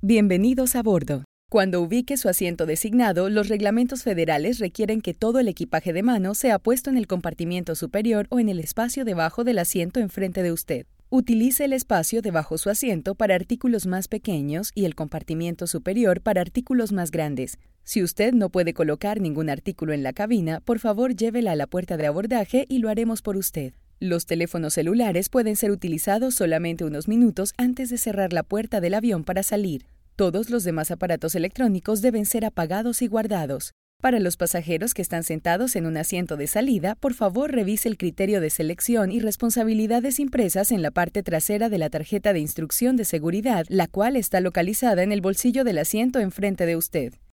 Bienvenidos a bordo. Cuando ubique su asiento designado, los reglamentos federales requieren que todo el equipaje de mano sea puesto en el compartimiento superior o en el espacio debajo del asiento enfrente de usted. Utilice el espacio debajo su asiento para artículos más pequeños y el compartimiento superior para artículos más grandes. Si usted no puede colocar ningún artículo en la cabina, por favor llévela a la puerta de abordaje y lo haremos por usted. Los teléfonos celulares pueden ser utilizados solamente unos minutos antes de cerrar la puerta del avión para salir. Todos los demás aparatos electrónicos deben ser apagados y guardados. Para los pasajeros que están sentados en un asiento de salida, por favor revise el criterio de selección y responsabilidades impresas en la parte trasera de la tarjeta de instrucción de seguridad, la cual está localizada en el bolsillo del asiento enfrente de usted.